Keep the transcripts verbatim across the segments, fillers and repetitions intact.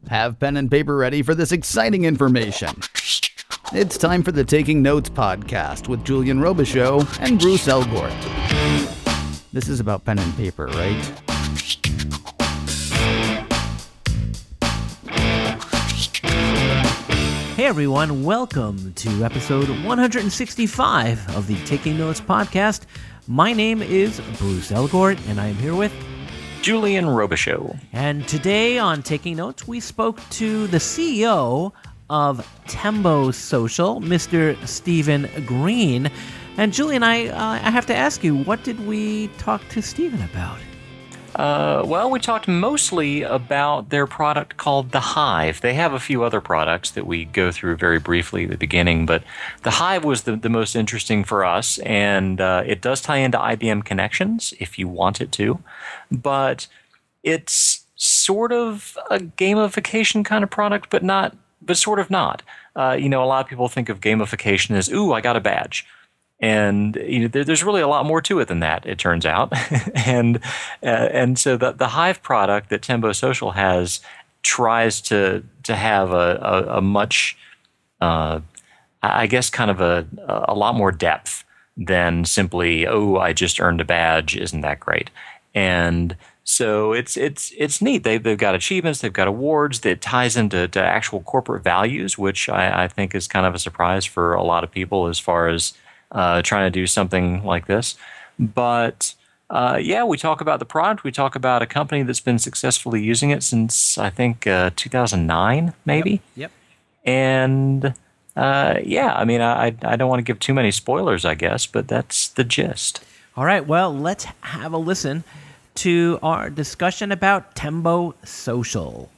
Have pen and paper ready for this exciting information. It's time for the Taking Notes podcast with Julian Robichaux and Bruce Elgort. This is about pen and paper, right? Hey everyone, welcome to episode one hundred sixty-five of the Taking Notes podcast. My name is Bruce Elgort, and I am here with Julian Robichaux. And today on Taking Notes, we spoke to the C E O of Tembo Social, Mister Stephen Green. And Julian, I uh, I have to ask you, what did we talk to Stephen about? Uh, well, we talked mostly about their product called The Hive. They have a few other products that we go through very briefly at the beginning, but The Hive was the, the most interesting for us, and uh, it does tie into I B M Connections if you want it to, but it's sort of a gamification kind of product, but not, but sort of not. Uh, you know, a lot of people think of gamification as, ooh, I got a badge. And you know, there, there's really a lot more to it than that, it turns out. and uh, and so the the Hive product that Tembo Social has tries to to have a a, a much, uh, I guess, kind of a a lot more depth than simply, oh, I just earned a badge, isn't that great? And so it's it's it's neat. They've they've got achievements, they've got awards that ties into to actual corporate values, which I, I think is kind of a surprise for a lot of people as far as Uh, trying to do something like this. But uh, yeah, we talk about the product. We talk about a company that's been successfully using it since, I think, uh, two thousand nine, maybe. Yep. yep. And uh, yeah, I mean, I, I don't want to give too many spoilers, I guess, but that's the gist. All right, well, let's have a listen to our discussion about Tembo Social.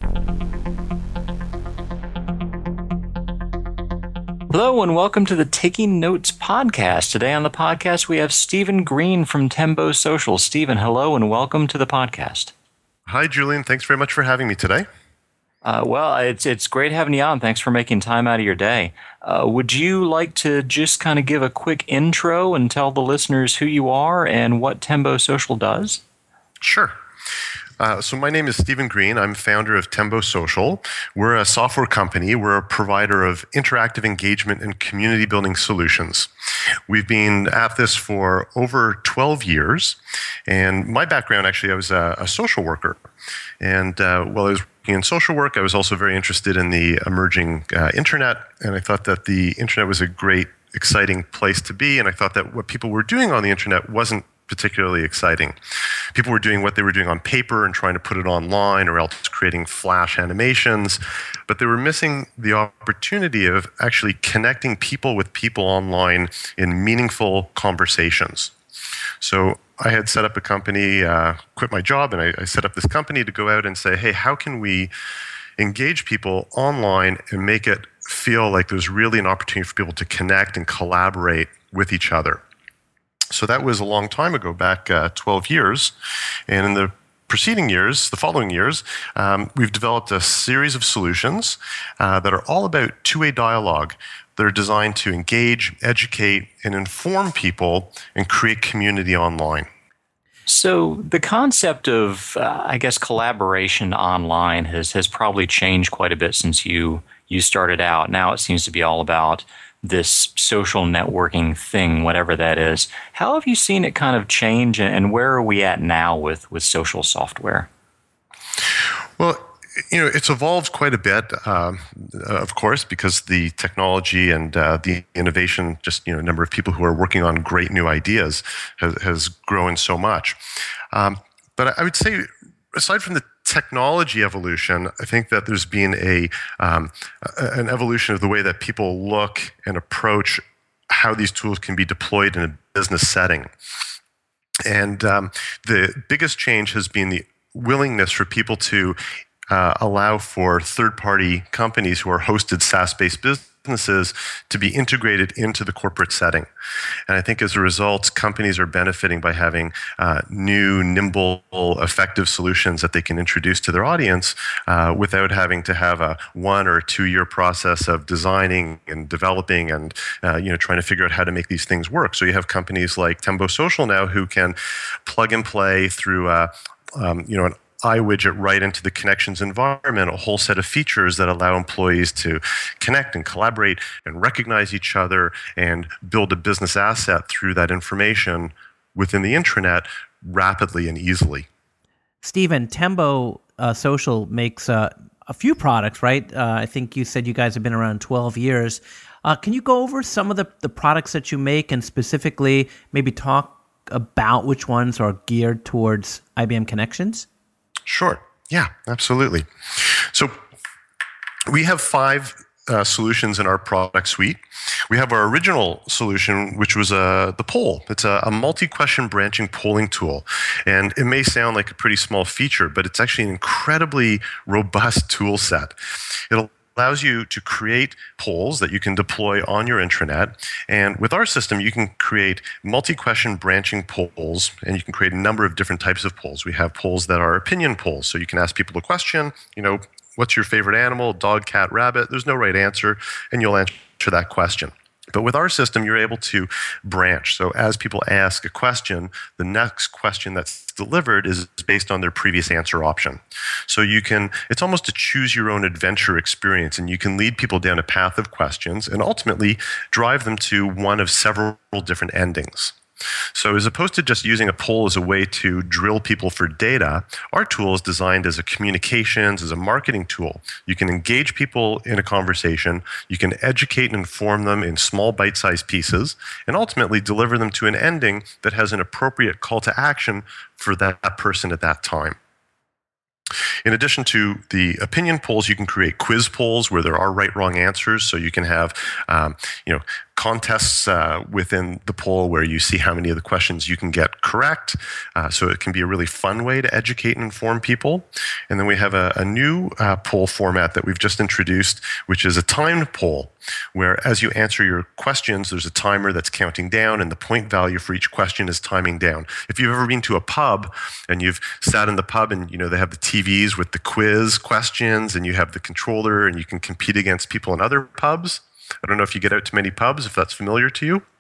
Hello and welcome to the Taking Notes podcast. Today on the podcast we have Stephen Green from Tembo Social. Stephen, hello and welcome to the podcast. Hi, Julian. Thanks very much for having me today. Uh, well, it's it's great having you on. Thanks for making time out of your day. Uh, would you like to just kind of give a quick intro and tell the listeners who you are and what Tembo Social does? Sure. Uh, so my name is Stephen Green. I'm founder of Tembo Social. We're a software company. We're a provider of interactive engagement and community building solutions. We've been at this for over twelve years. And my background, actually, I was a, a social worker. And uh, while I was working in social work, I was also very interested in the emerging uh, internet. And I thought that the internet was a great, exciting place to be. And I thought that what people were doing on the internet wasn't particularly exciting. People were doing what they were doing on paper and trying to put it online, or else creating flash animations, but they were missing the opportunity of actually connecting people with people online in meaningful conversations. So I had set up a company, uh, quit my job, and I, I set up this company to go out and say, hey, how can we engage people online and make it feel like there's really an opportunity for people to connect and collaborate with each other? So that was a long time ago, back uh, twelve years. And in the preceding years, the following years, um, we've developed a series of solutions uh, that are all about two-way dialogue. They're designed to engage, educate, and inform people and create community online. So the concept of, uh, I guess, collaboration online has has probably changed quite a bit since you you started out. Now it seems to be all about this social networking thing, whatever that is. How have you seen it kind of change, and where are we at now with, with social software? Well, you know, it's evolved quite a bit, um, of course, because the technology and uh, the innovation, just, you know, number of people who are working on great new ideas has, has grown so much. Um, but I would say, aside from the technology evolution, I think that there's been a um, an evolution of the way that people look and approach how these tools can be deployed in a business setting. And um, the biggest change has been the willingness for people to uh, allow for third-party companies who are hosted SaaS-based businesses to be integrated into the corporate setting. And I think as a result, companies are benefiting by having uh, new, nimble, effective solutions that they can introduce to their audience uh, without having to have a one or two year process of designing and developing and uh, you know trying to figure out how to make these things work. So you have companies like Tembo Social now who can plug and play through uh, um, you know an iWidget right into the Connections environment, a whole set of features that allow employees to connect and collaborate and recognize each other and build a business asset through that information within the intranet rapidly and easily. Stephen, Tembo uh, Social makes uh, a few products, right? Uh, I think you said you guys have been around twelve years. Uh, can you go over some of the, the products that you make and specifically maybe talk about which ones are geared towards I B M Connections? Sure. Yeah, absolutely. So we have five uh, solutions in our product suite. We have our original solution, which was uh, the poll. It's a, a multi-question branching polling tool. And it may sound like a pretty small feature, but it's actually an incredibly robust tool set. It'll allows you to create polls that you can deploy on your intranet. And with our system, you can create multi-question branching polls, and you can create a number of different types of polls. We have polls that are opinion polls. So you can ask people a question, you know, what's your favorite animal? Dog, cat, rabbit? There's no right answer, and you'll answer that question. But with our system, you're able to branch. So as people ask a question, the next question that's delivered is based on their previous answer option. So you can, it's almost a choose your own adventure experience, and you can lead people down a path of questions and ultimately drive them to one of several different endings. So as opposed to just using a poll as a way to drill people for data, our tool is designed as a communications, as a marketing tool. You can engage people in a conversation, you can educate and inform them in small bite-sized pieces, and ultimately deliver them to an ending that has an appropriate call to action for that person at that time. In addition to the opinion polls, you can create quiz polls where there are right-wrong answers. So you can have, um, you know, contests uh, within the poll where you see how many of the questions you can get correct. Uh, so it can be a really fun way to educate and inform people. And then we have a, a new uh, poll format that we've just introduced, which is a timed poll, where as you answer your questions, there's a timer that's counting down, and the point value for each question is timing down. If you've ever been to a pub and you've sat in the pub and you know they have the T Vs with the quiz questions, and you have the controller, and you can compete against people in other pubs. I don't know if you get out to many pubs, if that's familiar to you.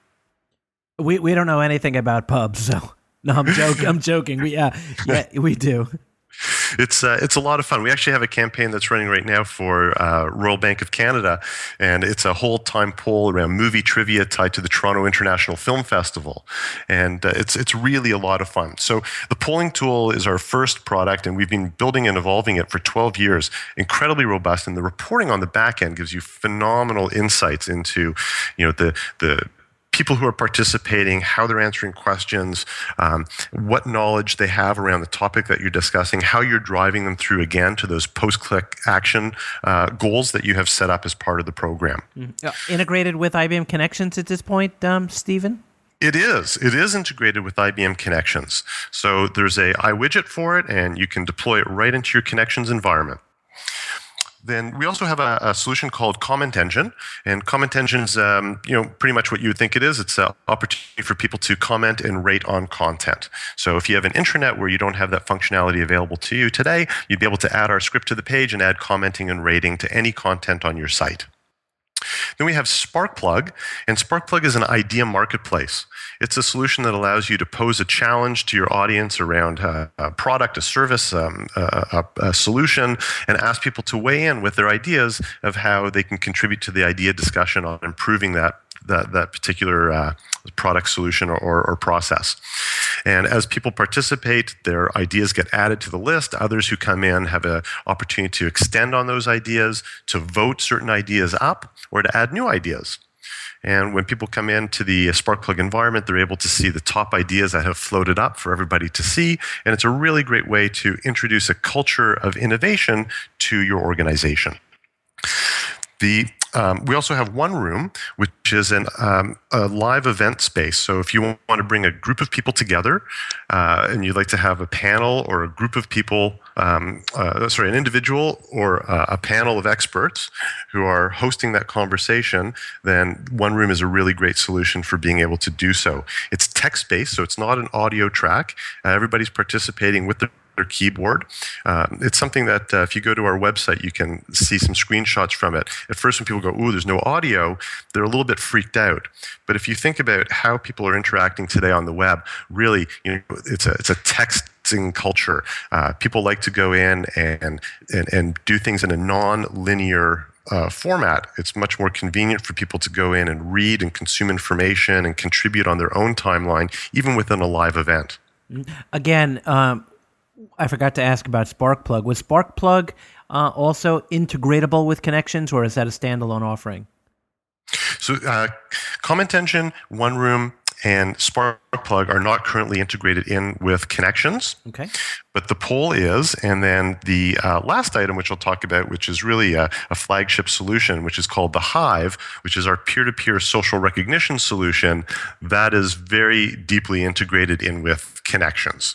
We we don't know anything about pubs, so no, I'm joking. I'm joking. We uh, yeah, we do. It's uh, it's a lot of fun. We actually have a campaign that's running right now for uh, Royal Bank of Canada, and it's a whole time poll around movie trivia tied to the Toronto International Film Festival, and uh, it's it's really a lot of fun. So the polling tool is our first product, and we've been building and evolving it for twelve years. Incredibly robust, and the reporting on the back end gives you phenomenal insights into, you know, the the. people who are participating, how they're answering questions, um, what knowledge they have around the topic that you're discussing, how you're driving them through, again, to those post-click action uh, goals that you have set up as part of the program. Mm-hmm. Uh, integrated with I B M Connections at this point, um, Stephen? It is. It is integrated with I B M Connections. So there's a iWidget for it, and you can deploy it right into your Connections environment. Then we also have a, a solution called Comment Engine, and Comment Engine is, um, you know, pretty much what you would think it is. It's an opportunity for people to comment and rate on content. So if you have an intranet where you don't have that functionality available to you today, you'd be able to add our script to the page and add commenting and rating to any content on your site. Then we have Sparkplug, and Sparkplug is an idea marketplace. It's a solution that allows you to pose a challenge to your audience around uh, a product, a service, um, a, a, a solution, and ask people to weigh in with their ideas of how they can contribute to the idea discussion on improving that that, that particular uh, product, solution, or, or process. And as people participate, their ideas get added to the list. Others who come in have an opportunity to extend on those ideas, to vote certain ideas up, or to add new ideas. And when people come into the Sparkplug environment, they're able to see the top ideas that have floated up for everybody to see. And it's a really great way to introduce a culture of innovation to your organization. The Um, we also have One Room, which is an, um, a live event space. So if you want to bring a group of people together uh, and you'd like to have a panel or a group of people, um, uh, sorry, an individual or uh, a panel of experts who are hosting that conversation, then One Room is a really great solution for being able to do so. It's text-based, so it's not an audio track. Uh, everybody's participating with the their keyboard. Uh, it's something that uh, if you go to our website, you can see some screenshots from it. At first, when people go, ooh, there's no audio, they're a little bit freaked out. But if you think about how people are interacting today on the web, really, you know, it's a it's a text buzzing culture. Uh, people like to go in and, and, and do things in a non-linear uh, format. It's much more convenient for people to go in and read and consume information and contribute on their own timeline, even within a live event. Again, um, I forgot to ask about Sparkplug. Was Sparkplug uh, also integratable with Connections, or is that a standalone offering? So uh, Comment Engine, OneRoom, and Sparkplug are not currently integrated in with Connections. Okay. But the poll is, and then the uh, last item, which I'll talk about, which is really a, a flagship solution, which is called the Hive, which is our peer-to-peer social recognition solution that is very deeply integrated in with Connections.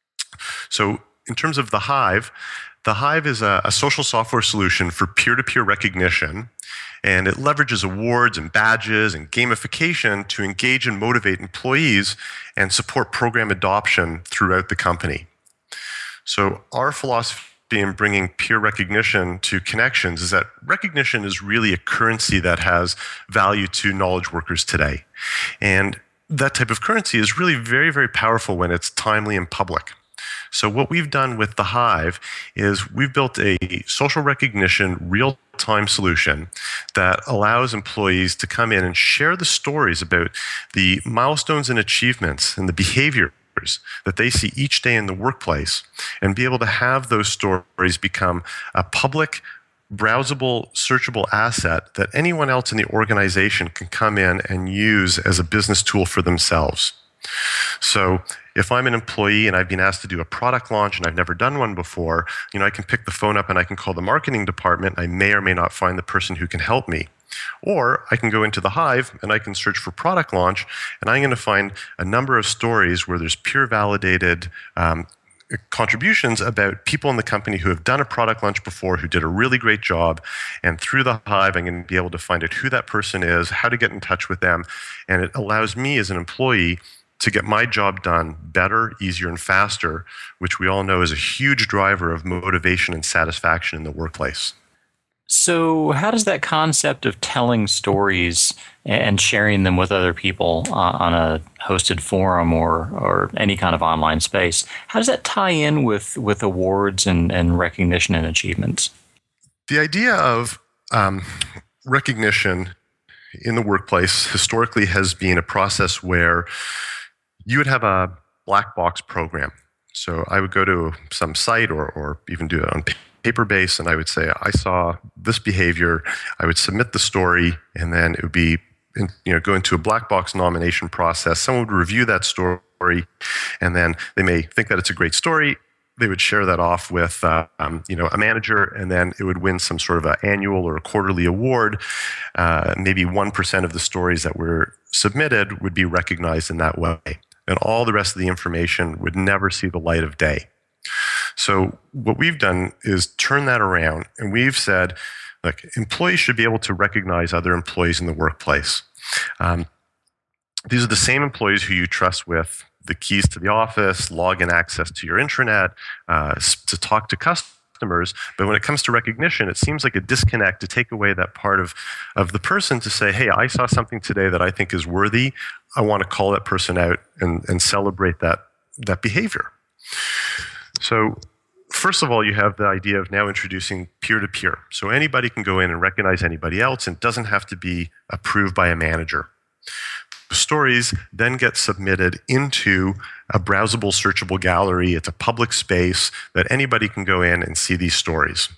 So in terms of the Hive, the Hive is a, a social software solution for peer-to-peer recognition, and it leverages awards and badges and gamification to engage and motivate employees and support program adoption throughout the company. So our philosophy in bringing peer recognition to Connections is that recognition is really a currency that has value to knowledge workers today. And that type of currency is really very, very powerful when it's timely and public. So what we've done with the Hive is we've built a social recognition real-time solution that allows employees to come in and share the stories about the milestones and achievements and the behaviors that they see each day in the workplace, and be able to have those stories become a public, browsable, searchable asset that anyone else in the organization can come in and use as a business tool for themselves. So if I'm an employee and I've been asked to do a product launch and I've never done one before, you know, I can pick the phone up and I can call the marketing department. I may or may not find the person who can help me. Or I can go into the Hive and I can search for product launch, and I'm going to find a number of stories where there's peer validated um, contributions about people in the company who have done a product launch before, who did a really great job. And through the Hive, I'm going to be able to find out who that person is, how to get in touch with them. And it allows me as an employee to get my job done better, easier, and faster, which we all know is a huge driver of motivation and satisfaction in the workplace. So how does that concept of telling stories and sharing them with other people uh, on a hosted forum or, or any kind of online space, how does that tie in with, with awards and, and recognition and achievements? The idea of um, recognition in the workplace historically has been a process where you would have a black box program. So I would go to some site or, or even do it on paper base, and I would say, I saw this behavior. I would submit the story, and then it would be, you know, go into a black box nomination process. Someone would review that story, and then they may think that it's a great story. They would share that off with, uh, um, you know, a manager, and then it would win some sort of an annual or a quarterly award. Uh, maybe one percent of the stories that were submitted would be recognized in that way, and all the rest of the information would never see the light of day. So what we've done is turn that around, and we've said, look, employees should be able to recognize other employees in the workplace. Um, these are the same employees who you trust with the keys to the office, login access to your intranet, uh, to talk to customers. But when it comes to recognition, it seems like a disconnect to take away that part of, of the person to say, hey, I saw something today that I think is worthy. I want to call that person out and, and celebrate that, that behavior. So first of all, you have the idea of now introducing peer-to-peer. So anybody can go in and recognize anybody else, and it doesn't have to be approved by a manager. The stories then get submitted into a browsable, searchable gallery. It's a public space that anybody can go in and see these stories.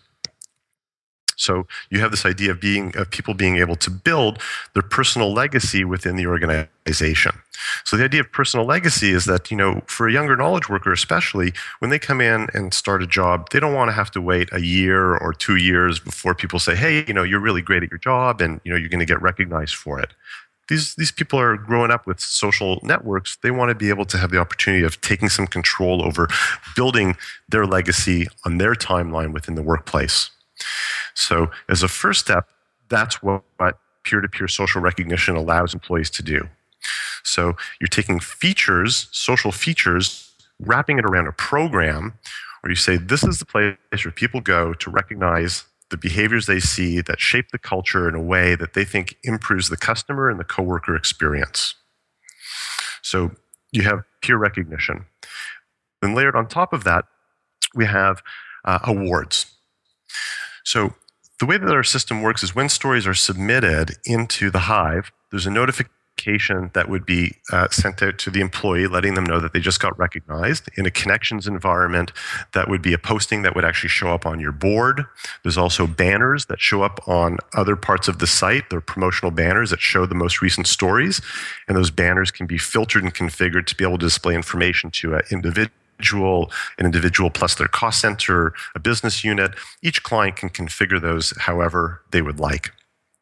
So you have this idea of being of people being able to build their personal legacy within the organization. So the idea of personal legacy is that, you know, for a younger knowledge worker especially, when they come in and start a job, they don't want to have to wait a year or two years before people say, hey, you know, you're really great at your job and, you know, you're going to get recognized for it. These, these people are growing up with social networks. They want to be able to have the opportunity of taking some control over building their legacy on their timeline within the workplace. So as a first step, that's what peer-to-peer social recognition allows employees to do. So you're taking features, social features, wrapping it around a program where you say, this is the place where people go to recognize the behaviors they see that shape the culture in a way that they think improves the customer and the coworker experience. So you have peer recognition. then layered on top of that, we have uh, awards. So the way that our system works is when stories are submitted into the Hive, there's a notification that would be uh, sent out to the employee, letting them know that they just got recognized. In a connections environment, that would be a posting that would actually show up on your board. There's also banners that show up on other parts of the site. They're promotional banners that show the most recent stories. And those banners can be filtered and configured to be able to display information to an individual. An individual plus their cost center, a business unit. Each client can configure those however they would like.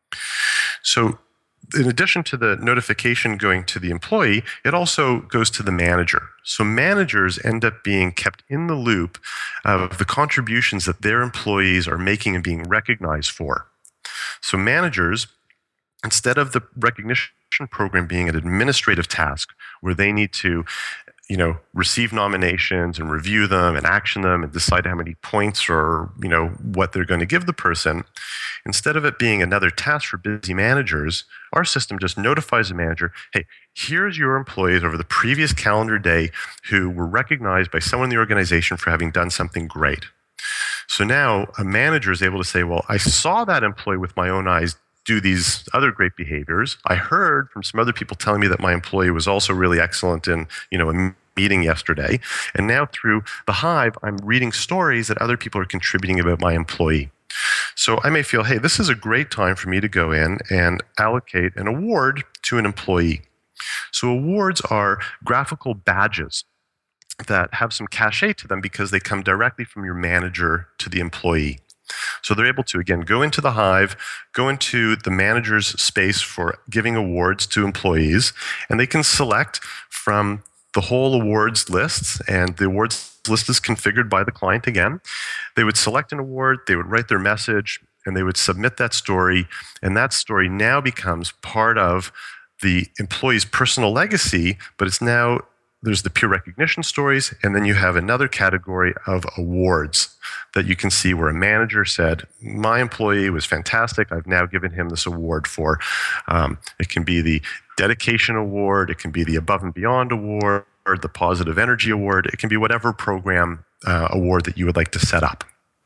So in addition to the notification going to the employee, it also goes to the manager. So managers end up being kept in the loop of the contributions that their employees are making and being recognized for. So managers, instead of the recognition program being an administrative task where they need to you know, receive nominations and review them and action them and decide how many points or, you know, what they're going to give the person. Instead of it being another task for busy managers, our system just notifies the manager, hey, here's your employees over the previous calendar day who were recognized by someone in the organization for having done something great. So now a manager is able to say, well, I saw that employee with my own eyes do these other great behaviors. I heard from some other people telling me that my employee was also really excellent in, you know, a meeting yesterday. And now through the Hive, I'm reading stories that other people are contributing about my employee. So I may feel, hey, this is a great time for me to go in and allocate an award to an employee. So awards are graphical badges that have some cachet to them because they come directly from your manager to the employee. So they're able to, again, go into the Hive, go into the manager's space for giving awards to employees, and they can select from the whole awards lists, and the awards list is configured by the client again. They would select an award, they would write their message, and they would submit that story, and that story now becomes part of the employee's personal legacy, but it's now there's the peer recognition stories, and then you have another category of awards that you can see where a manager said, my employee was fantastic, I've now given him this award for. Um, it can be the dedication award, it can be the above and beyond award, or the positive energy award, it can be whatever program uh, award that you would like to set up.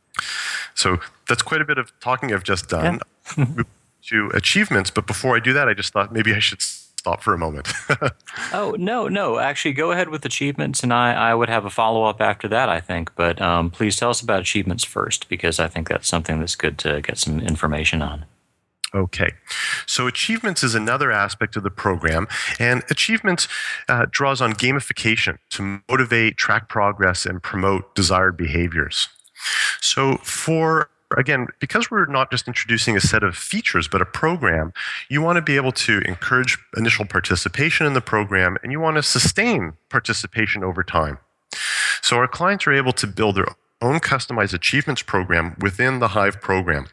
So that's quite a bit of talking I've just done. Yeah. To achievements, but before I do that, I just thought maybe I should stop for a moment. Oh, no, no. Actually, go ahead with achievements, and I, I would have a follow-up after that, I think. But um, please tell us about achievements first, because I think that's something that's good to get some information on. Okay. So achievements is another aspect of the program, and achievements uh, draws on gamification to motivate, track progress, and promote desired behaviors. So for Again, because we're not just introducing a set of features, but a program, you want to be able to encourage initial participation in the program, and you want to sustain participation over time. So our clients are able to build their own customized achievements program within the Hive program.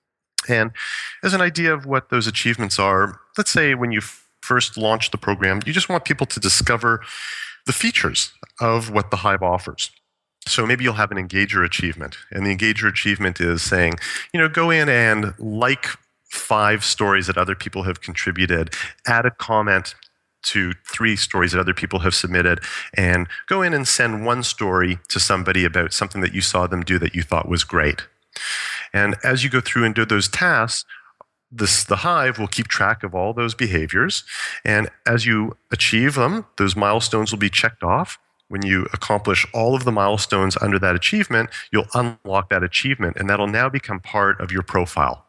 And as an idea of what those achievements are, let's say when you first launch the program, you just want people to discover the features of what the Hive offers. So maybe you'll have an Engager achievement, and the Engager achievement is saying, you know, go in and like five stories that other people have contributed, add a comment to three stories that other people have submitted, and go in and send one story to somebody about something that you saw them do that you thought was great. And as you go through and do those tasks, this, the Hive will keep track of all those behaviors, and as you achieve them, those milestones will be checked off. When you accomplish all of the milestones under that achievement, you'll unlock that achievement, and that'll now become part of your profile.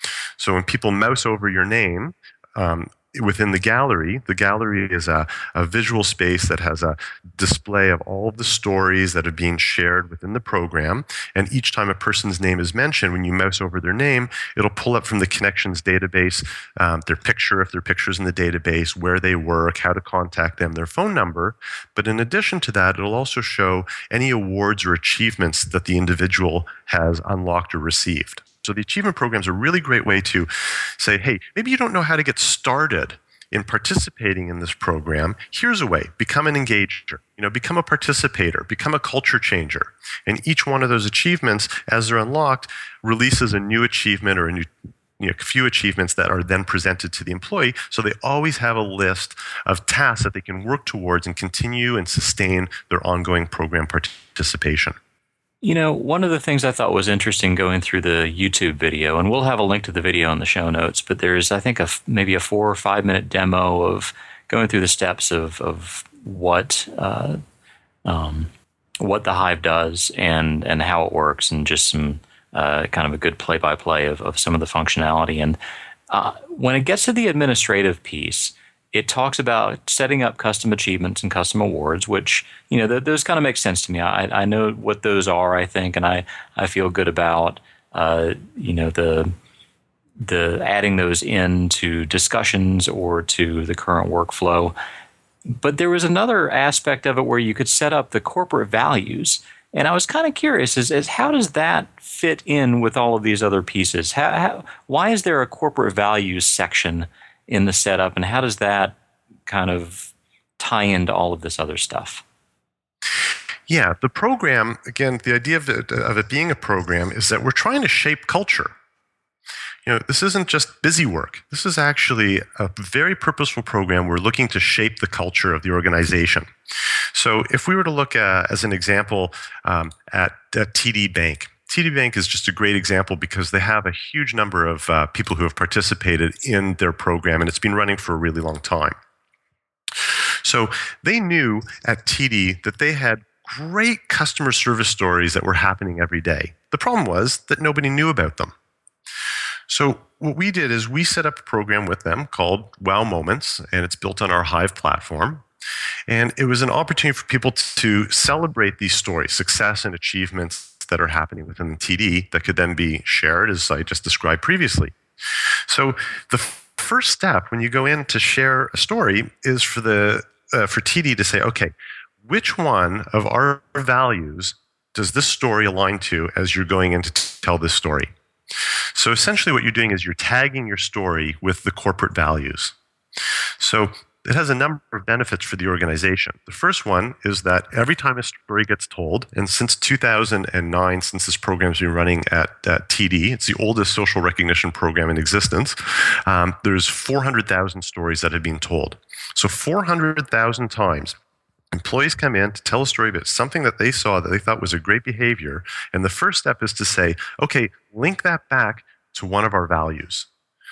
So when people mouse over your name, um, within the gallery, the gallery is a, a visual space that has a display of all of the stories that are being shared within the program. And each time a person's name is mentioned, when you mouse over their name, it'll pull up from the connections database um, their picture, if their picture's in the database, where they work, how to contact them, their phone number. But in addition to that, it'll also show any awards or achievements that the individual has unlocked or received. So the achievement program is a really great way to say, hey, maybe you don't know how to get started in participating in this program. Here's a way. Become an engager. You know, become a participator. Become a culture changer. And each one of those achievements, as they're unlocked, releases a new achievement or a new you know, few achievements that are then presented to the employee. So they always have a list of tasks that they can work towards and continue and sustain their ongoing program participation. You know, one of the things I thought was interesting going through the YouTube video, and we'll have a link to the video in the show notes, but there's, I think, a, maybe a four or five minute demo of going through the steps of, of what uh, um, what the Hive does and, and how it works, and just some uh, kind of a good play-by-play of, of some of the functionality. And uh, when it gets to the administrative piece, it talks about setting up custom achievements and custom awards, which, you know, th- those kind of make sense to me. I, I know what those are, I think, and I, I feel good about, uh, you know, the the adding those into discussions or to the current workflow. But there was another aspect of it where you could set up the corporate values. And I was kind of curious, is, is how does that fit in with all of these other pieces? How, how, why is there a corporate values section in the setup, and how does that kind of tie into all of this other stuff? Yeah, the program, again, the idea of it, of it being a program is that we're trying to shape culture. You know, this isn't just busy work. This is actually a very purposeful program. We're looking to shape the culture of the organization. So if we were to look uh, as an example um, at, at T D Bank, T D Bank is just a great example because they have a huge number of uh, people who have participated in their program, and it's been running for a really long time. So they knew at T D that they had great customer service stories that were happening every day. The problem was that nobody knew about them. So what we did is we set up a program with them called Wow Moments, and it's built on our Hive platform. And it was an opportunity for people to celebrate these stories, success and achievements that are happening within the T D that could then be shared, as I just described previously. So the f- first step when you go in to share a story is for the uh, for T D to say, okay, which one of our values does this story align to as you're going in to t- tell this story? So essentially what you're doing is you're tagging your story with the corporate values. So it has a number of benefits for the organization. The first one is that every time a story gets told, and since two thousand nine, since this program's been running at, at T D, it's the oldest social recognition program in existence, um, there's four hundred thousand stories that have been told. So four hundred thousand times, employees come in to tell a story about something that they saw that they thought was a great behavior, and the first step is to say, okay, link that back to one of our values.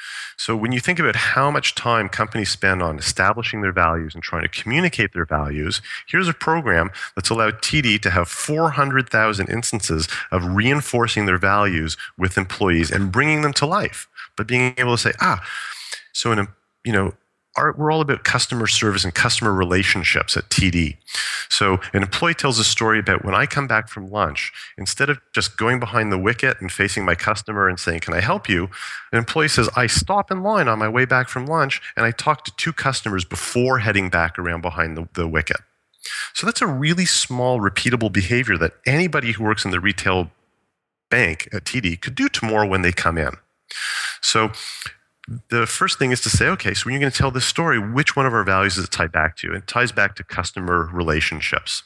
So when you think about how much time companies spend on establishing their values and trying to communicate their values, here's a program that's allowed T D to have four hundred thousand instances of reinforcing their values with employees and bringing them to life. But being able to say, ah, so in a, you know, Our, we're all about customer service and customer relationships at T D. So an employee tells a story about when I come back from lunch, instead of just going behind the wicket and facing my customer and saying, can I help you? An employee says, I stop in line on my way back from lunch and I talk to two customers before heading back around behind the, the wicket. So that's a really small, repeatable behavior that anybody who works in the retail bank at T D could do tomorrow when they come in. So the first thing is to say, okay, so when you're going to tell this story, which one of our values is it tied back to? It ties back to customer relationships.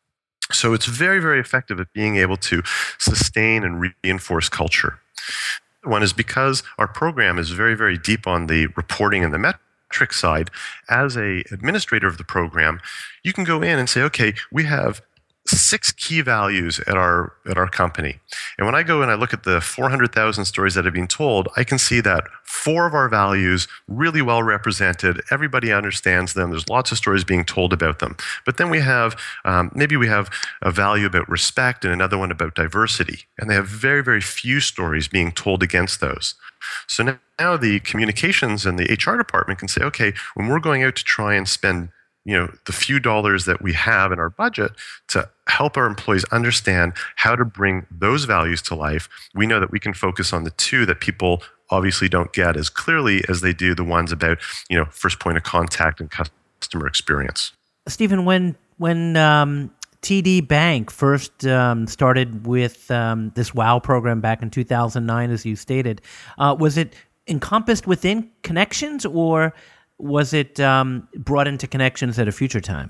So it's very, very effective at being able to sustain and reinforce culture. One is because our program is very, very deep on the reporting and the metric side. As a administrator of the program, you can go in and say, okay, we have six key values at our at our company. And when I go and I look at the four hundred thousand stories that have been told, I can see that four of our values really well represented. Everybody understands them. There's lots of stories being told about them. But then we have, um, maybe we have a value about respect and another one about diversity. And they have very, very few stories being told against those. So now, now the communications and the H R department can say, okay, when we're going out to try and spend you know, the few dollars that we have in our budget to help our employees understand how to bring those values to life, we know that we can focus on the two that people obviously don't get as clearly as they do the ones about, you know, first point of contact and customer experience. Stephen, when when um, T D Bank first um, started with um, this WOW program back in two thousand nine, as you stated, uh, was it encompassed within Connections, or was it um, brought into Connections at a future time?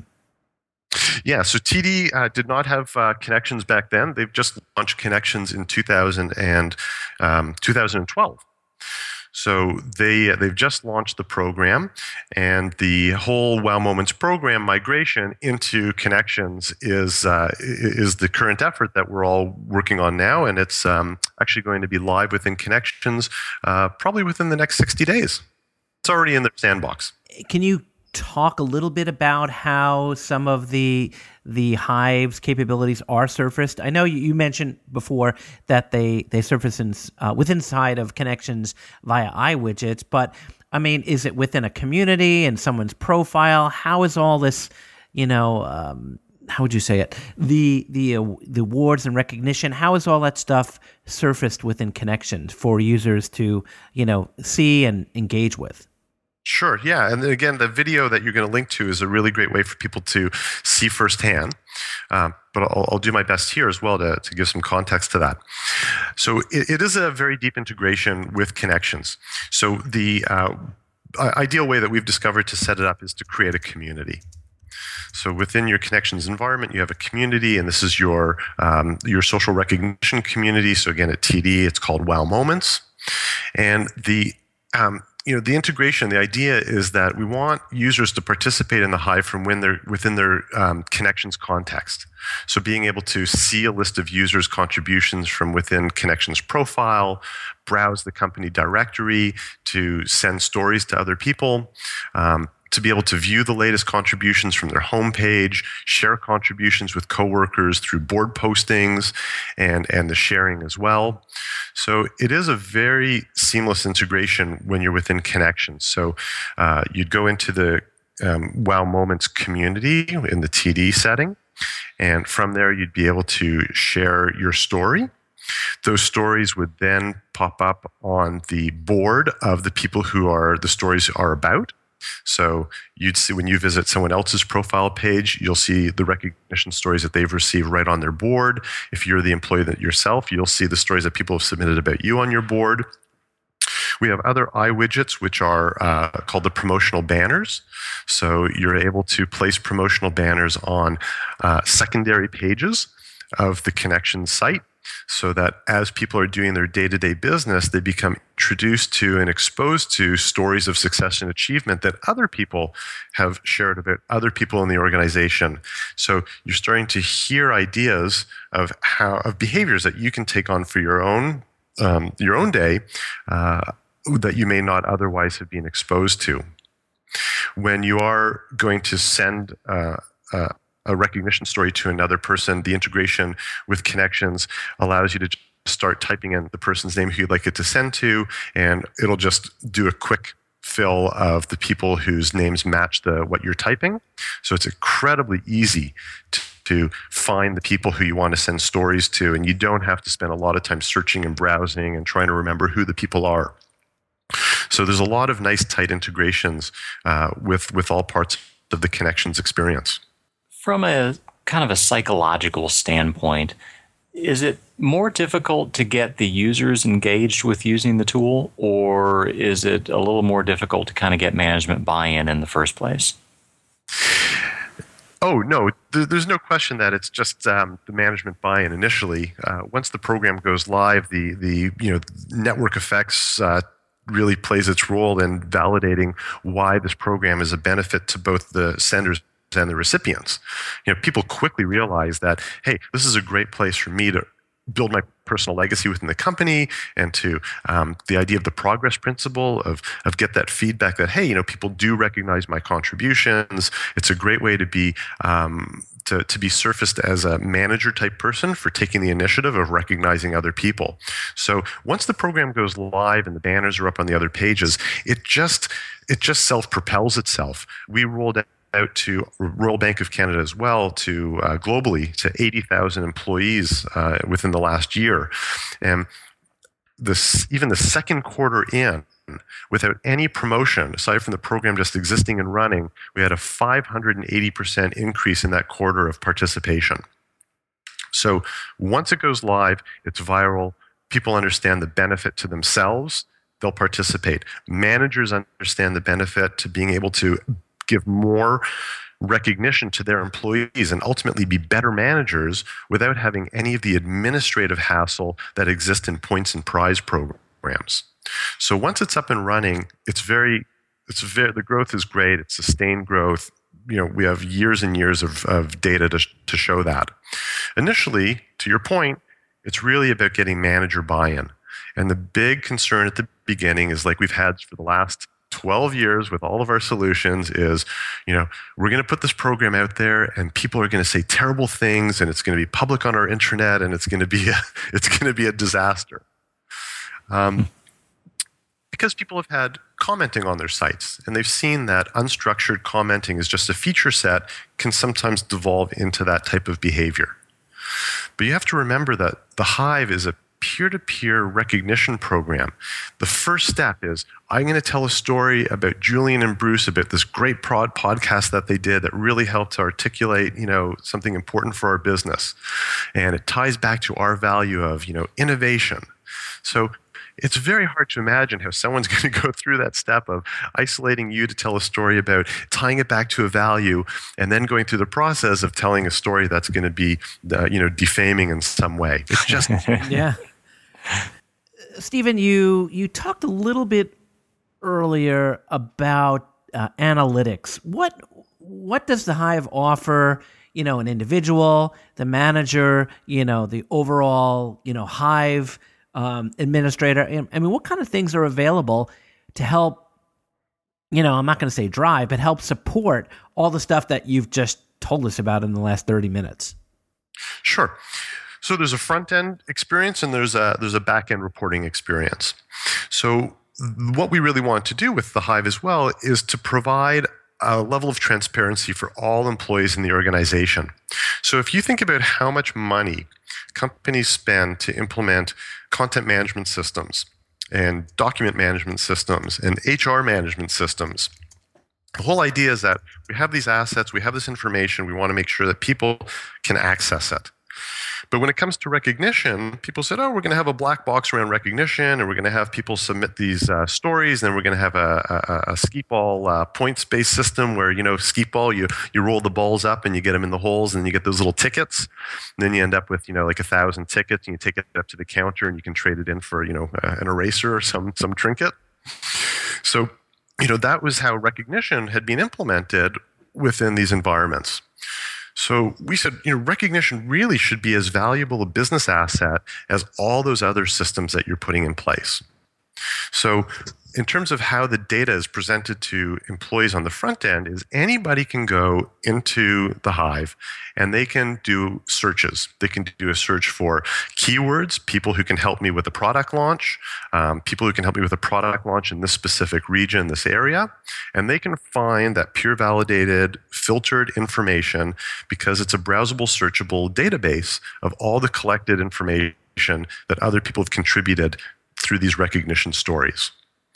Yeah, so T D uh, did not have uh, Connections back then. They've just launched Connections in two thousand and um, two thousand twelve. So they they've just launched the program, and the whole Wow Moments program migration into Connections is uh, is the current effort that we're all working on now, and it's um, actually going to be live within Connections uh, probably within the next sixty days. It's already in the sandbox. Can you talk a little bit about how some of the the Hive's capabilities are surfaced? I know you, you mentioned before that they they surface in, uh, within inside of Connections via iWidgets, but I mean, is it within a community and someone's profile? How is all this, you know, um, how would you say it? The the uh, the awards and recognition. How is all that stuff surfaced within Connections for users to, you know, see and engage with? Sure, yeah. And then again, the video that you're going to link to is a really great way for people to see firsthand. Um, but I'll, I'll do my best here as well to, to give some context to that. So it, it is a very deep integration with Connections. So the uh, ideal way that we've discovered to set it up is to create a community. So within your Connections environment, you have a community, and this is your um, your social recognition community. So again, at T D, it's called Wow Moments. And the um, You know, the integration, the idea is that we want users to participate in the Hive from when they're within their um, Connections context. So being able to see a list of users' contributions from within Connections profile, browse the company directory, to send stories to other people, um, to be able to view the latest contributions from their homepage, share contributions with coworkers through board postings, and, and the sharing as well. So it is a very seamless integration when you're within Connections. So uh, you'd go into the um, Wow Moments community in the T D setting, and from there you'd be able to share your story. Those stories would then pop up on the board of the people who are the stories are about. So you'd see when you visit someone else's profile page, you'll see the recognition stories that they've received right on their board. If you're the employee that yourself, you'll see the stories that people have submitted about you on your board. We have other iWidgets, which are uh, called the promotional banners. So you're able to place promotional banners on uh, secondary pages of the Connections site, so that as people are doing their day-to-day business, they become introduced to and exposed to stories of success and achievement that other people have shared about other people in the organization. So you're starting to hear ideas of how of behaviors that you can take on for your own um, your own day uh, that you may not otherwise have been exposed to. When you are going to send uh, uh, a recognition story to another person, the integration with Connections allows you to start typing in the person's name who you'd like it to send to, and it'll just do a quick fill of the people whose names match the what you're typing. So it's incredibly easy to, to find the people who you want to send stories to, and you don't have to spend a lot of time searching and browsing and trying to remember who the people are. So there's a lot of nice tight integrations uh, with, with all parts of the Connections experience. From a kind of a psychological standpoint, is it more difficult to get the users engaged with using the tool, or is it a little more difficult to kind of get management buy-in in the first place? Oh, no, there's no question that it's just um, the management buy-in initially. Uh, once the program goes live, the, the you know network effects uh, really plays its role in validating why this program is a benefit to both the senders and the recipients. You know, people quickly realize that, hey, this is a great place for me to build my personal legacy within the company, and to um, the idea of the progress principle of of get that feedback that, hey, you know, people do recognize my contributions. It's a great way to be um, to to be surfaced as a manager type person for taking the initiative of recognizing other people. So once the program goes live and the banners are up on the other pages, it just it just self propels itself. We rolled out out to Royal Bank of Canada as well, to uh, globally to eighty thousand employees uh, within the last year. And this, even the second quarter in, without any promotion, aside from the program just existing and running, we had a five hundred eighty percent increase in that quarter of participation. So once it goes live, it's viral. People understand the benefit to themselves. They'll participate. Managers understand the benefit to being able to give more recognition to their employees and ultimately be better managers without having any of the administrative hassle that exists in points and prize programs. So once it's up and running, it's very, it's very, the growth is great. It's sustained growth. You know, we have years and years of, of data to, to show that. Initially, to your point, it's really about getting manager buy-in. And the big concern at the beginning is like we've had for the last twelve years with all of our solutions is, you know, we're going to put this program out there and people are going to say terrible things and it's going to be public on our intranet and it's going to be a, it's going to be a disaster. Um, because people have had commenting on their sites and they've seen that unstructured commenting is just a feature set can sometimes devolve into that type of behavior. But you have to remember that the Hive is a peer-to-peer recognition program. The first step is, I'm going to tell a story about Julian and Bruce about this great prod podcast that they did that really helped articulate, you know, something important for our business. And it ties back to our value of, you know, innovation. So it's very hard to imagine how someone's going to go through that step of isolating you to tell a story about tying it back to a value and then going through the process of telling a story that's going to be, uh, you know, defaming in some way. It's just... Yeah. Stephen, you, you talked a little bit earlier about uh, analytics. What, what does the Hive offer, you know, an individual, the manager, you know, the overall, you know, Hive Um, administrator? I mean, what kind of things are available to help, you know, I'm not going to say drive, but help support all the stuff that you've just told us about in the last thirty minutes? Sure. So there's a front-end experience and there's a, there's a back-end reporting experience. So what we really want to do with the Hive as well is to provide a level of transparency for all employees in the organization. So if you think about how much money companies spend to implement content management systems and document management systems and H R management systems, the whole idea is that we have these assets, we have this information, we want to make sure that people can access it. But when it comes to recognition, people said, oh, we're going to have a black box around recognition, and we're going to have people submit these uh, stories, and then we're going to have a, a, a skeetball uh, points-based system where, you know, skeetball, you, you roll the balls up and you get them in the holes, and you get those little tickets. And then you end up with, you know, like a thousand tickets, and you take it up to the counter, and you can trade it in for, you know, uh, an eraser or some some trinket. So, you know, that was how recognition had been implemented within these environments. So we said, you know, recognition really should be as valuable a business asset as all those other systems that you're putting in place. So in terms of how the data is presented to employees on the front end is anybody can go into the Hive and they can do searches. They can do a search for keywords, people who can help me with a product launch, um, people who can help me with a product launch in this specific region, this area, and they can find that peer validated, filtered information because it's a browsable, searchable database of all the collected information that other people have contributed through these recognition stories.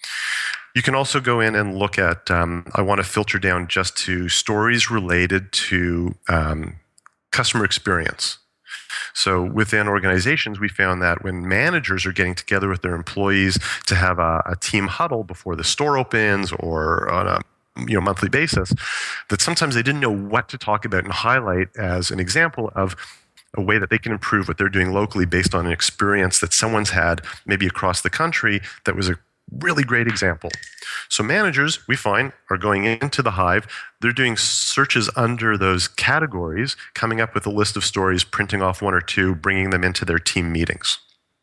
You can also go in and look at, um, I want to filter down just to stories related to um, customer experience. So within organizations, we found that when managers are getting together with their employees to have a, a team huddle before the store opens or on a you know, monthly basis, that sometimes they didn't know what to talk about and highlight as an example of a way that they can improve what they're doing locally based on an experience that someone's had maybe across the country that was a really great example. So managers, we find, are going into the Hive. They're doing searches under those categories, coming up with a list of stories, printing off one or two, bringing them into their team meetings.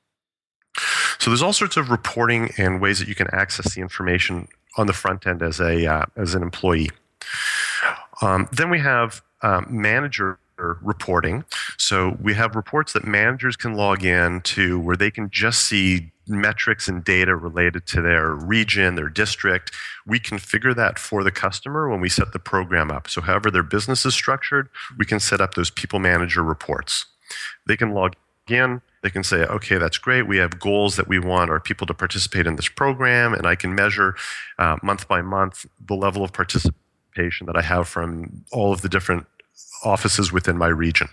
So there's all sorts of reporting and ways that you can access the information on the front end as a uh, as an employee. Um, then we have um, manager reporting. So we have reports that managers can log in to where they can just see metrics and data related to their region, their district. We configure that for the customer when we set the program up. So however their business is structured, we can set up those people manager reports. They can log in. They can say, okay, that's great. We have goals that we want our people to participate in this program, and I can measure uh, month by month the level of participation that I have from all of the different offices within my region.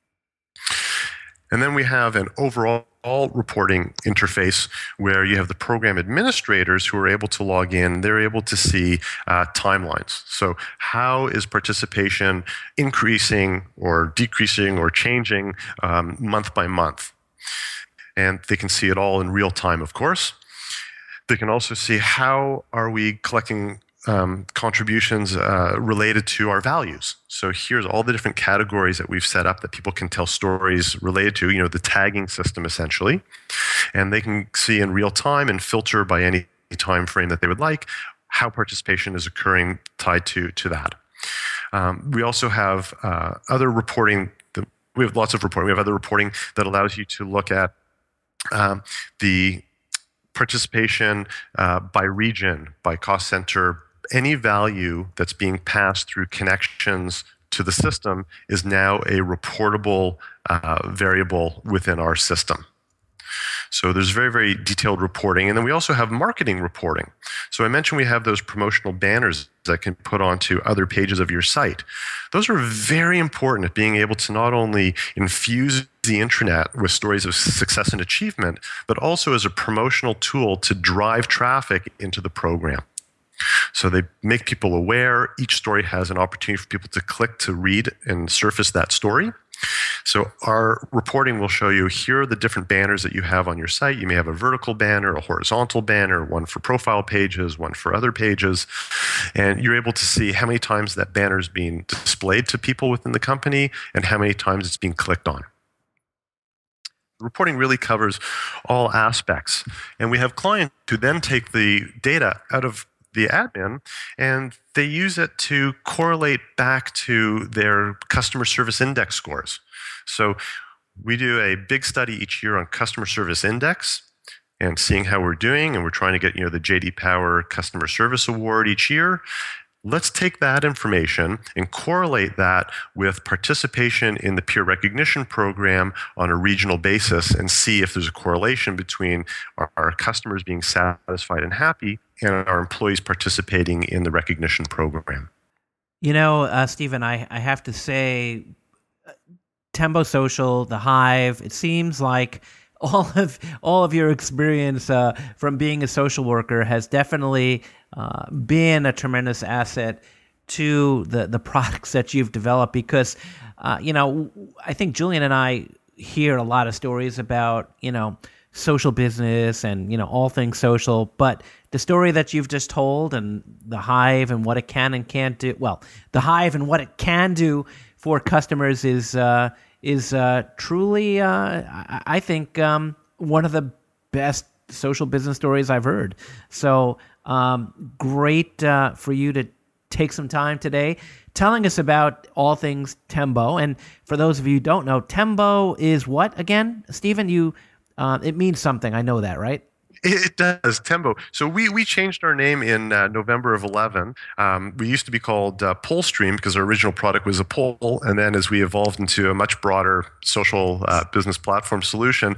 And then we have an overall reporting interface where you have the program administrators who are able to log in. They're able to see uh, timelines. So how is participation increasing or decreasing or changing um, month by month? And they can see it all in real time, of course. They can also see how are we collecting um, contributions uh, related to our values. So here's all the different categories that we've set up that people can tell stories related to, you know, the tagging system essentially. And they can see in real time and filter by any time frame that they would like how participation is occurring tied to, to that. Um, we also have uh, other reporting. That, we have lots of reporting. We have other reporting that allows you to look at um, the participation uh, by region, by cost center. Any value that's being passed through connections to the system is now a reportable uh, variable within our system. So there's very, very detailed reporting. And then we also have marketing reporting. So I mentioned we have those promotional banners that can put onto other pages of your site. Those are very important at being able to not only infuse the intranet with stories of success and achievement, but also as a promotional tool to drive traffic into the program. So they make people aware. Each story has an opportunity for people to click to read and surface that story. So our reporting will show you here are the different banners that you have on your site. You may have a vertical banner, a horizontal banner, one for profile pages, one for other pages. And you're able to see how many times that banner is being displayed to people within the company and how many times it's being clicked on. The reporting really covers all aspects. And we have clients who then take the data out of the admin, and they use it to correlate back to their customer service index scores. So we do a big study each year on customer service index and seeing how we're doing, and we're trying to get, you know, the J D Power Customer Service Award each year. Let's take that information and correlate that with participation in the peer recognition program on a regional basis and see if there's a correlation between our, our customers being satisfied and happy and our employees participating in the recognition program. You know, uh, Stephen, I, I have to say, Tembo Social, The Hive, it seems like all of all of your experience uh, from being a social worker has definitely uh, been a tremendous asset to the, the products that you've developed because, uh, you know, I think Julian and I hear a lot of stories about, you know, social business and, you know, all things social, but the story that you've just told and the Hive and what it can and can't do, well, the Hive and what it can do for customers is uh, is uh, truly, uh, I, I think, um, one of the best social business stories I've heard. So um, great uh, for you to take some time today telling us about all things Tembo. And for those of you who don't know, Tembo is what again, Stephen? You, uh, it means something. I know that, right? It does, Tembo. So we we changed our name in uh, November of eleven. Um, we used to be called uh, Polestream because our original product was a poll, and then as we evolved into a much broader social uh, business platform solution,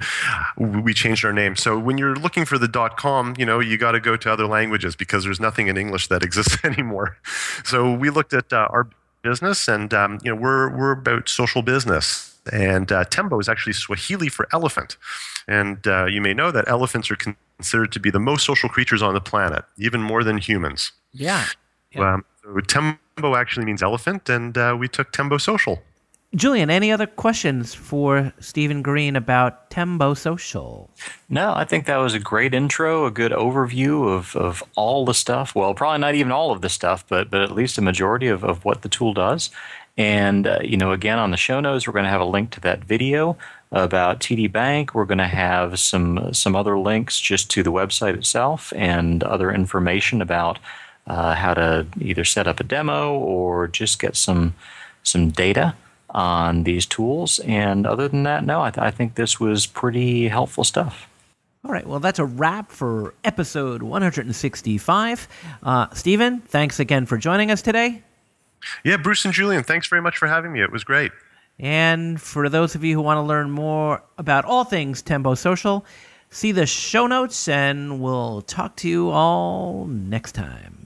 we changed our name. So when you're looking for the .com, you know, you got to go to other languages because there's nothing in English that exists anymore. So we looked at uh, our business, and um, you know, we're we're about social business. And uh, Tembo is actually Swahili for elephant. And uh, you may know that elephants are considered to be the most social creatures on the planet, even more than humans. Yeah. yeah. Um, so Tembo actually means elephant, and uh, we took Tembo Social. Julian, any other questions for Stephen Green about Tembo Social? No, I think that was a great intro, a good overview of, of all the stuff. Well, probably not even all of the stuff, but but at least a majority of, of what the tool does. And, uh, you know, again, on the show notes, we're going to have a link to that video about T D Bank. We're going to have some some other links just to the website itself and other information about uh, how to either set up a demo or just get some some data on these tools. And other than that, no, I, th- I think this was pretty helpful stuff. All right, well, that's a wrap for episode one sixty-five. Uh, Stephen, thanks again for joining us today. Yeah, Bruce and Julian, thanks very much for having me. It was great. And for those of you who want to learn more about all things Tembo Social, see the show notes, and we'll talk to you all next time.